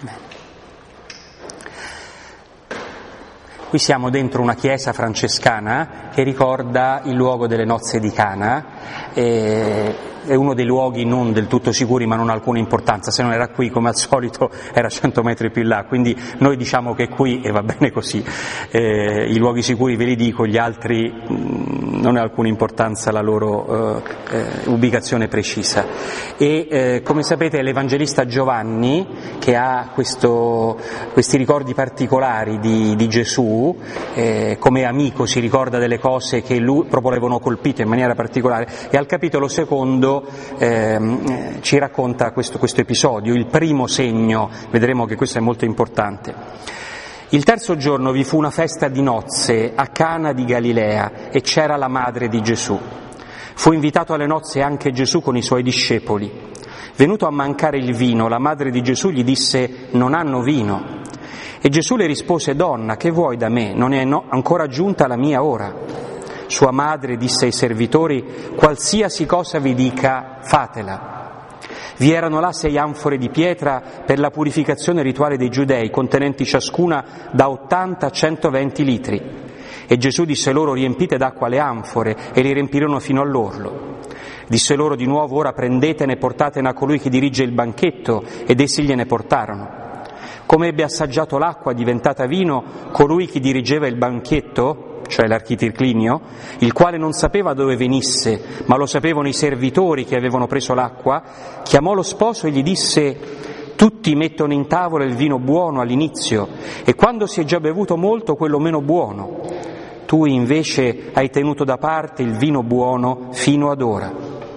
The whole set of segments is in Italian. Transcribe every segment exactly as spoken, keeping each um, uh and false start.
Qui siamo dentro una chiesa francescana che ricorda il luogo delle nozze di Cana, e è uno dei luoghi non del tutto sicuri ma non ha alcuna importanza, se non era qui come al solito era cento metri più in là, quindi noi diciamo che è qui e va bene così, eh, i luoghi sicuri ve li dico, gli altri mh, non ha alcuna importanza la loro eh, eh, ubicazione precisa. E eh, come sapete è l'Evangelista Giovanni che ha questo, questi ricordi particolari di, di Gesù, eh, come amico si ricorda delle cose che lui proprio l'avevano colpito in maniera particolare, e al capitolo secondo eh, ci racconta questo, questo episodio, il primo segno, vedremo che questo è molto importante. Il terzo giorno vi fu una festa di nozze a Cana di Galilea e c'era la madre di Gesù. Fu invitato alle nozze anche Gesù con i suoi discepoli. Venuto a mancare il vino, la madre di Gesù gli disse: non hanno vino. E Gesù le rispose: donna, che vuoi da me? Non è no, ancora giunta la mia ora. Sua madre disse ai servitori: qualsiasi cosa vi dica, fatela. Vi erano là sei anfore di pietra per la purificazione rituale dei giudei, contenenti ciascuna da ottanta a centoventi litri. E Gesù disse loro: riempite d'acqua le anfore, e li riempirono fino all'orlo. Disse loro di nuovo: ora prendetene e portatene a colui che dirige il banchetto, ed essi gliene portarono. Come ebbe assaggiato l'acqua diventata vino, colui che dirigeva il banchetto, cioè l'architriclinio, il quale non sapeva dove venisse, ma lo sapevano i servitori che avevano preso l'acqua, chiamò lo sposo e gli disse: tutti mettono in tavola il vino buono all'inizio, e quando si è già bevuto molto quello meno buono. Tu invece hai tenuto da parte il vino buono fino ad ora.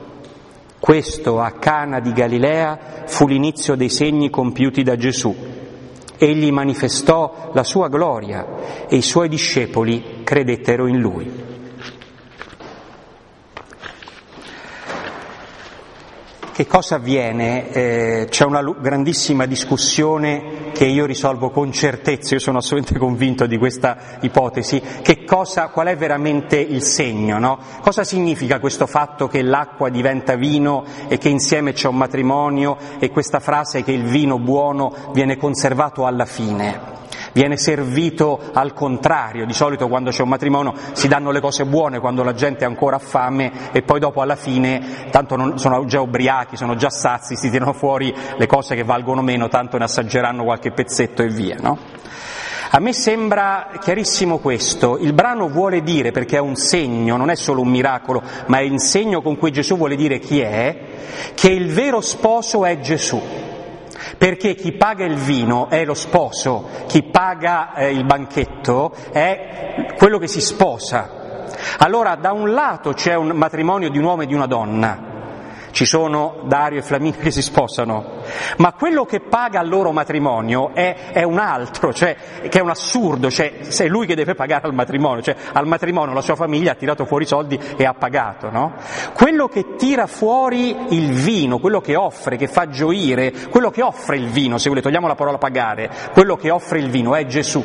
Questo a Cana di Galilea fu l'inizio dei segni compiuti da Gesù. Egli manifestò la sua gloria e i suoi discepoli credettero in lui. Che cosa avviene? Eh, c'è una grandissima discussione che io risolvo con certezza, io sono assolutamente convinto di questa ipotesi. Che cosa, qual è veramente il segno, no? Cosa significa questo fatto che l'acqua diventa vino e che insieme c'è un matrimonio, e questa frase che il vino buono viene conservato alla fine? Viene servito al contrario. Di solito quando c'è un matrimonio si danno le cose buone quando la gente ha ancora fame, e poi dopo alla fine, tanto non, sono già ubriachi, sono già sazi, si tirano fuori le cose che valgono meno, tanto ne assaggeranno qualche pezzetto e via, no? A me sembra chiarissimo questo. Il brano vuole dire, perché è un segno, non è solo un miracolo, ma è il segno con cui Gesù vuole dire chi è, che il vero sposo è Gesù. Perché chi paga il vino è lo sposo, chi paga eh, il banchetto è quello che si sposa. Allora, da un lato c'è un matrimonio di un uomo e di una donna, ci sono Dario e Flaminia che si sposano, ma quello che paga il loro matrimonio è, è un altro, cioè che è un assurdo, cioè è lui che deve pagare al matrimonio, cioè al matrimonio la sua famiglia ha tirato fuori i soldi e ha pagato, no? Quello che tira fuori il vino, quello che offre, che fa gioire, quello che offre il vino, se volete, togliamo la parola pagare, quello che offre il vino è Gesù.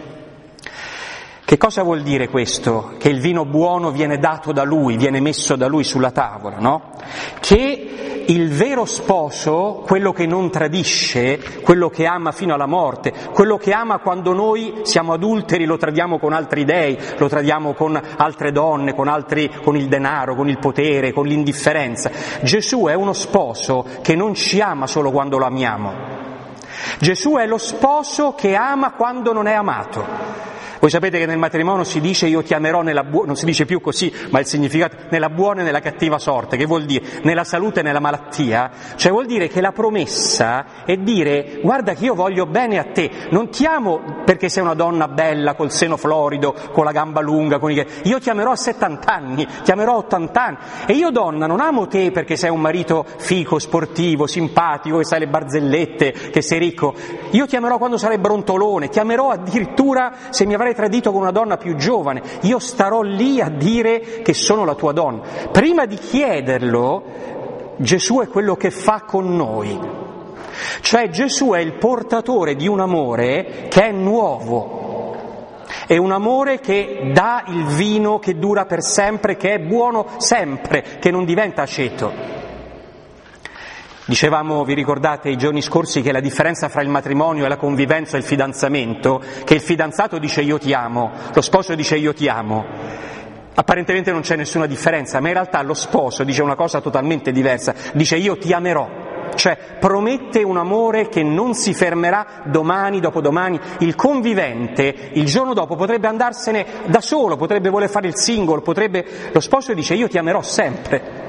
Che cosa vuol dire questo? Che il vino buono viene dato da Lui, viene messo da Lui sulla tavola, no? Che il vero sposo, quello che non tradisce, quello che ama fino alla morte, quello che ama quando noi siamo adulteri, lo tradiamo con altri dei, lo tradiamo con altre donne, con altri, con il denaro, con il potere, con l'indifferenza. Gesù è uno sposo che non ci ama solo quando lo amiamo. Gesù è lo sposo che ama quando non è amato. Voi sapete che nel matrimonio si dice io ti amerò nella buona, non si dice più così, ma il significato nella buona e nella cattiva sorte, che vuol dire nella salute e nella malattia, cioè vuol dire che la promessa è dire guarda che io voglio bene a te, non ti amo perché sei una donna bella, col seno florido, con la gamba lunga, con i... io ti amerò a settanta anni, ti amerò a ottanta anni, e io donna non amo te perché sei un marito fico, sportivo, simpatico, che sai le barzellette, che sei ricco, io ti amerò quando sarai brontolone, ti amerò addirittura se mi avrai tradito con una donna più giovane, io starò lì a dire che sono la tua donna. Prima di chiederlo, Gesù è quello che fa con noi. Cioè Gesù è il portatore di un amore che è nuovo, è un amore che dà il vino che dura per sempre, che è buono sempre, che non diventa aceto. Dicevamo, vi ricordate i giorni scorsi, che la differenza fra il matrimonio e la convivenza e il fidanzamento, che il fidanzato dice io ti amo, lo sposo dice io ti amo. Apparentemente non c'è nessuna differenza, ma in realtà lo sposo dice una cosa totalmente diversa, dice io ti amerò, cioè promette un amore che non si fermerà domani, dopodomani. Il convivente il giorno dopo potrebbe andarsene da solo, potrebbe voler fare il single, potrebbe... lo sposo dice io ti amerò sempre.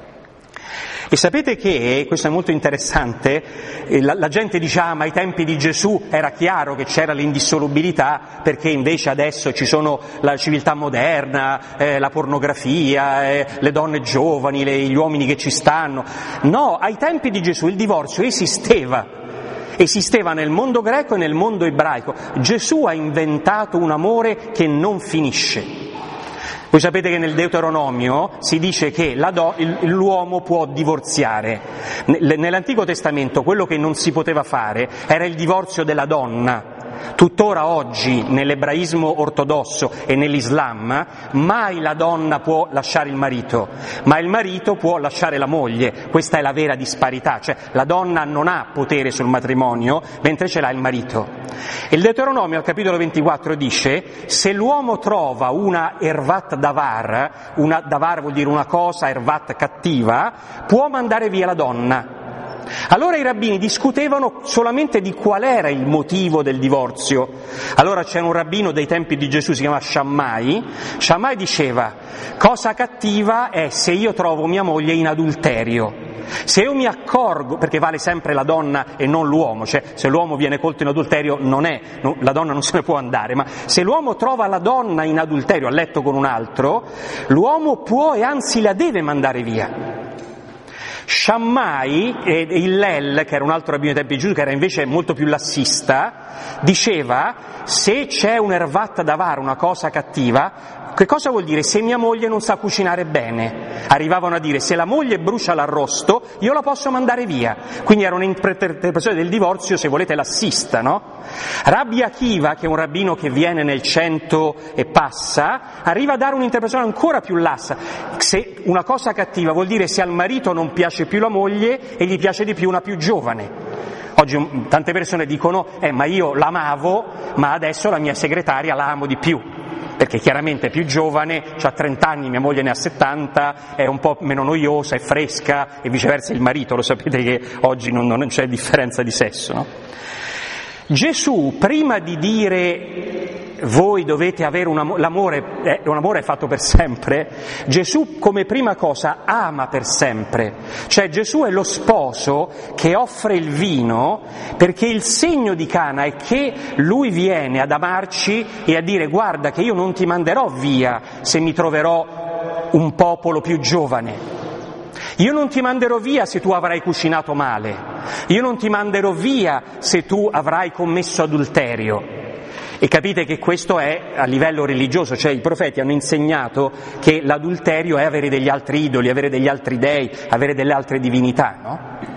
E sapete che, questo è molto interessante, la, la gente dice ah ma ai tempi di Gesù era chiaro che c'era l'indissolubilità, perché invece adesso ci sono la civiltà moderna, eh, la pornografia, eh, le donne giovani, le, gli uomini che ci stanno. No, ai tempi di Gesù il divorzio esisteva, esisteva nel mondo greco e nel mondo ebraico. Gesù ha inventato un amore che non finisce. Voi sapete che nel Deuteronomio si dice che la do, l'uomo può divorziare. Nell'Antico Testamento quello che non si poteva fare era il divorzio della donna. Tuttora oggi nell'ebraismo ortodosso e nell'Islam mai la donna può lasciare il marito, ma il marito può lasciare la moglie. Questa è la vera disparità, cioè la donna non ha potere sul matrimonio mentre ce l'ha il marito. E il Deuteronomio al capitolo ventiquattro dice: se l'uomo trova una ervat davar, una davar vuol dire una cosa, ervat cattiva, può mandare via la donna. Allora i rabbini discutevano solamente di qual era il motivo del divorzio. Allora c'era un rabbino dei tempi di Gesù, si chiama Shammai. Shammai diceva: cosa cattiva è se io trovo mia moglie in adulterio. Se io mi accorgo, perché vale sempre la donna e non l'uomo, cioè se l'uomo viene colto in adulterio non è, non, la donna non se ne può andare, ma se l'uomo trova la donna in adulterio a letto con un altro, l'uomo può e anzi la deve mandare via. Shammai, e Hillel, che era un altro rabbino dei tempi di Gesù, che era invece molto più lassista, diceva: se c'è un ervat davar, una cosa cattiva, che cosa vuol dire? Se mia moglie non sa cucinare bene. Arrivavano a dire: se la moglie brucia l'arrosto, io la posso mandare via. Quindi era un'interpretazione del divorzio, se volete, lassista, no? Rabbi Akiva, che è un rabbino che viene nel cento e passa, arriva a dare un'interpretazione ancora più lassa. Se una cosa cattiva vuol dire se al marito non piace più la moglie e gli piace di più una più giovane. Oggi tante persone dicono: eh, ma io l'amavo, ma adesso la mia segretaria la amo di più. Perché chiaramente è più giovane, ha trenta anni, mia moglie ne ha settanta, è un po' meno noiosa, è fresca, e viceversa il marito. Lo sapete che oggi non, non c'è differenza di sesso, no? Gesù, prima di dire voi dovete avere un amore, l'amore, eh, un amore è fatto per sempre, Gesù come prima cosa ama per sempre. Cioè Gesù è lo sposo che offre il vino, perché il segno di Cana è che lui viene ad amarci e a dire: guarda che io non ti manderò via se mi troverò un popolo più giovane. Io non ti manderò via se tu avrai cucinato male, io non ti manderò via se tu avrai commesso adulterio. E capite che questo è a livello religioso, cioè i profeti hanno insegnato che l'adulterio è avere degli altri idoli, avere degli altri dei, avere delle altre divinità, no?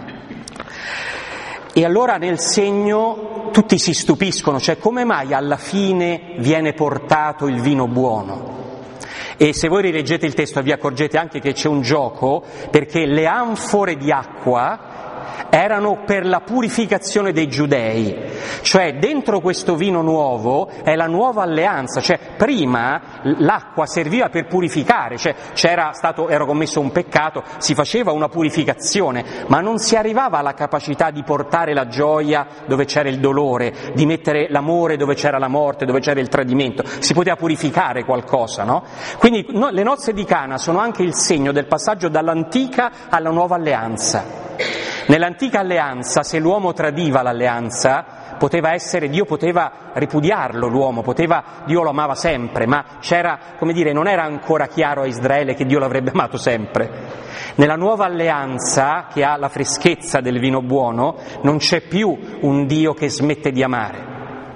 E allora nel segno tutti si stupiscono, cioè come mai alla fine viene portato il vino buono? E se voi rileggete il testo vi accorgete anche che c'è un gioco, perché le anfore di acqua erano per la purificazione dei giudei, cioè dentro questo vino nuovo è la nuova alleanza, cioè prima l'acqua serviva per purificare, cioè c'era stato, era commesso un peccato, si faceva una purificazione, ma non si arrivava alla capacità di portare la gioia dove c'era il dolore, di mettere l'amore dove c'era la morte, dove c'era il tradimento, si poteva purificare qualcosa, no? Quindi no, le nozze di Cana sono anche il segno del passaggio dall'antica alla nuova alleanza. Nell'antica alleanza, se l'uomo tradiva l'alleanza, poteva essere, Dio poteva ripudiarlo l'uomo, poteva, Dio lo amava sempre, ma c'era, come dire, non era ancora chiaro a Israele che Dio l'avrebbe amato sempre. Nella nuova alleanza, che ha la freschezza del vino buono, non c'è più un Dio che smette di amare.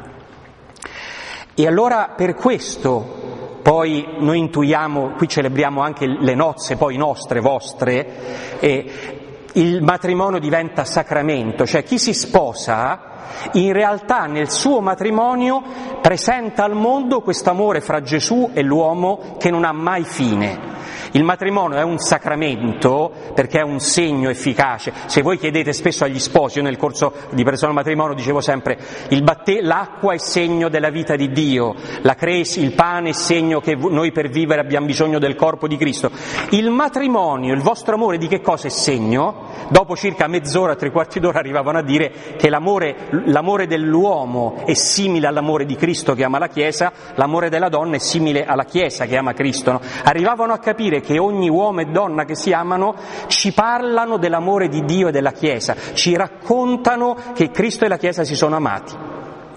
E allora per questo poi noi intuiamo, qui celebriamo anche le nozze, poi nostre, vostre, e il matrimonio diventa sacramento, cioè chi si sposa in realtà nel suo matrimonio presenta al mondo questo amore fra Gesù e l'uomo che non ha mai fine. Il matrimonio è un sacramento perché è un segno efficace. Se voi chiedete spesso agli sposi, io nel corso di personal matrimonio dicevo sempre, il batte- l'acqua è segno della vita di Dio, la cresi, il pane è segno che noi per vivere abbiamo bisogno del corpo di Cristo. Il matrimonio, il vostro amore di che cosa è segno? Dopo circa mezz'ora, tre quarti d'ora arrivavano a dire che l'amore, l'amore dell'uomo è simile all'amore di Cristo che ama la Chiesa, l'amore della donna è simile alla Chiesa che ama Cristo, no? Arrivavano a capire che ogni uomo e donna che si amano ci parlano dell'amore di Dio e della Chiesa, ci raccontano che Cristo e la Chiesa si sono amati.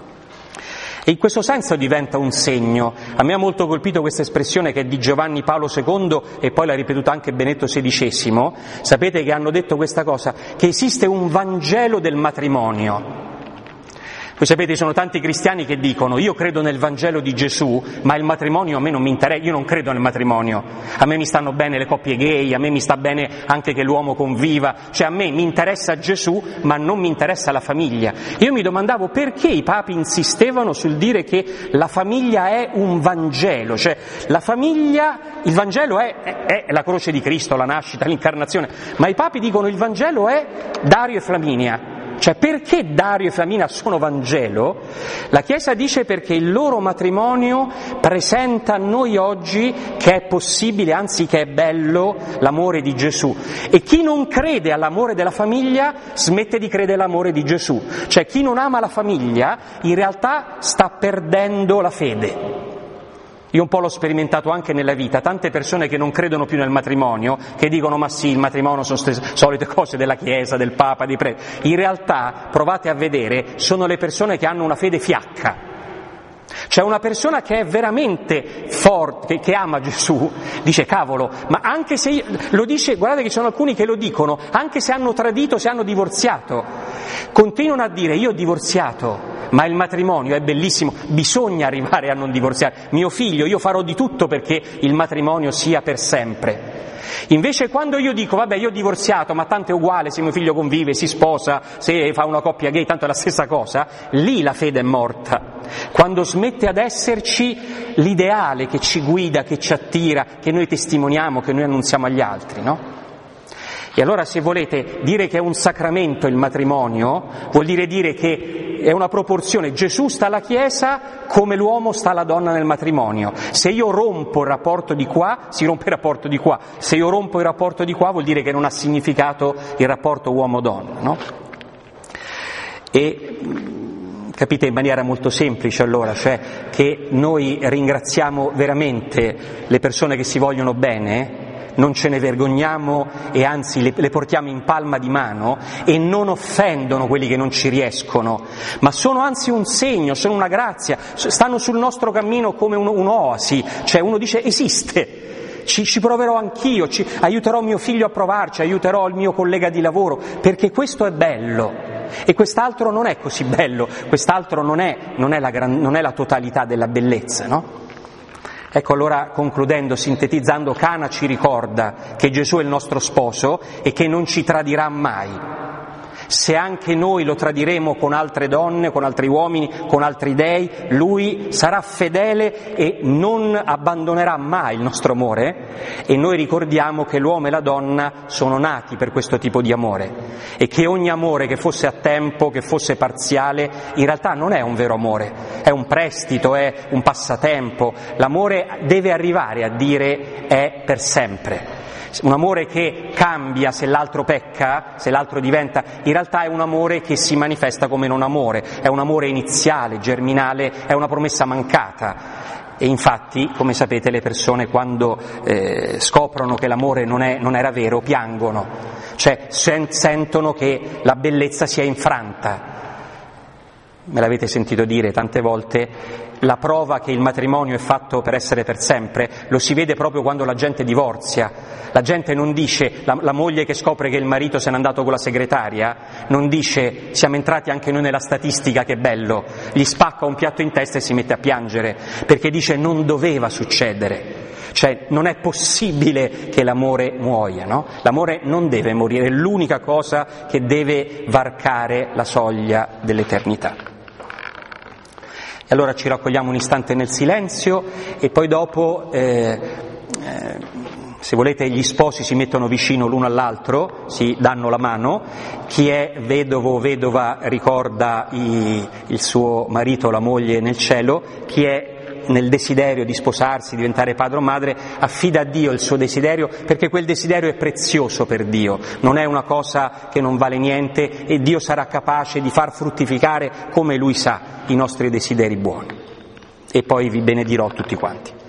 E in questo senso diventa un segno. A me ha molto colpito questa espressione che è di Giovanni Paolo secondo e poi l'ha ripetuta anche Benedetto sedicesimo. Sapete che hanno detto questa cosa, che esiste un Vangelo del matrimonio. Voi sapete, ci sono tanti cristiani che dicono io credo nel Vangelo di Gesù, ma il matrimonio a me non mi interessa, io non credo nel matrimonio, a me mi stanno bene le coppie gay, a me mi sta bene anche che l'uomo conviva, cioè a me mi interessa Gesù ma non mi interessa la famiglia. Io mi domandavo perché i papi insistevano sul dire che la famiglia è un Vangelo, cioè la famiglia, il Vangelo è, è, è la croce di Cristo, la nascita, l'incarnazione, ma i papi dicono il Vangelo è Dario e Flaminia. Cioè perché Dario e Flaminia sono Vangelo? La Chiesa dice perché il loro matrimonio presenta a noi oggi che è possibile, anzi che è bello, l'amore di Gesù. E chi non crede all'amore della famiglia smette di credere all'amore di Gesù. Cioè chi non ama la famiglia in realtà sta perdendo la fede. Io un po' l'ho sperimentato anche nella vita, tante persone che non credono più nel matrimonio, che dicono ma sì, il matrimonio sono queste solite cose della Chiesa, del Papa, dei preti. In realtà, provate a vedere, sono le persone che hanno una fede fiacca. Cioè una persona che è veramente forte, che ama Gesù, dice cavolo, ma anche se io, lo dice, guardate che ci sono alcuni che lo dicono, anche se hanno tradito, se hanno divorziato, continuano a dire io ho divorziato, ma il matrimonio è bellissimo, bisogna arrivare a non divorziare. Mio figlio, io farò di tutto perché il matrimonio sia per sempre. Invece quando io dico vabbè io ho divorziato ma tanto è uguale se mio figlio convive, si sposa, se fa una coppia gay, tanto è la stessa cosa, lì la fede è morta. Quando smette ad esserci l'ideale che ci guida, che ci attira, che noi testimoniamo, che noi annunziamo agli altri, no? E allora se volete dire che è un sacramento il matrimonio, vuol dire dire che è una proporzione, Gesù sta alla Chiesa come l'uomo sta alla donna nel matrimonio. Se io rompo il rapporto di qua, si rompe il rapporto di qua, se io rompo il rapporto di qua vuol dire che non ha significato il rapporto uomo-donna, no? E capite in maniera molto semplice allora, cioè che noi ringraziamo veramente le persone che si vogliono bene, non ce ne vergogniamo e anzi le, le portiamo in palma di mano e non offendono quelli che non ci riescono, ma sono anzi un segno, sono una grazia, stanno sul nostro cammino come un, un'oasi, cioè uno dice esiste, ci, ci proverò anch'io, ci, aiuterò mio figlio a provarci, aiuterò il mio collega di lavoro, perché questo è bello e quest'altro non è così bello, quest'altro non è, non è, la, gran, non è la totalità della bellezza, no? Ecco allora, concludendo, sintetizzando, Cana ci ricorda che Gesù è il nostro sposo e che non ci tradirà mai. Se anche noi lo tradiremo con altre donne, con altri uomini, con altri dei, Lui sarà fedele e non abbandonerà mai il nostro amore. E noi ricordiamo che l'uomo e la donna sono nati per questo tipo di amore e che ogni amore che fosse a tempo, che fosse parziale, in realtà non è un vero amore, è un prestito, è un passatempo. L'amore deve arrivare a dire è per sempre. Un amore che cambia se l'altro pecca, se l'altro diventa, in realtà è un amore che si manifesta come non amore, è un amore iniziale, germinale, è una promessa mancata. E infatti, come sapete, le persone quando eh, scoprono che l'amore non, è, non era vero, piangono, cioè sen- sentono che la bellezza si è infranta. Me l'avete sentito dire tante volte, la prova che il matrimonio è fatto per essere per sempre lo si vede proprio quando la gente divorzia. La gente non dice, la, la moglie che scopre che il marito se n'è andato con la segretaria, non dice siamo entrati anche noi nella statistica, che bello, gli spacca un piatto in testa e si mette a piangere, perché dice non doveva succedere. Cioè non è possibile che l'amore muoia, no? L'amore non deve morire, è l'unica cosa che deve varcare la soglia dell'eternità. E allora ci raccogliamo un istante nel silenzio e poi dopo eh, eh, se volete, gli sposi si mettono vicino l'uno all'altro, si danno la mano, chi è vedovo o vedova ricorda i, il suo marito o la moglie nel cielo, chi è nel desiderio di sposarsi, diventare padre o madre, affida a Dio il suo desiderio, perché quel desiderio è prezioso per Dio, non è una cosa che non vale niente e Dio sarà capace di far fruttificare come Lui sa i nostri desideri buoni. E poi vi benedirò tutti quanti.